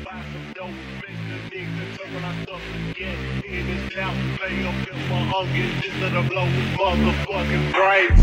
buy some dope, make the nigga turn when I start to get in his mouth, play up in my onion, just let him blow his motherfucking brains.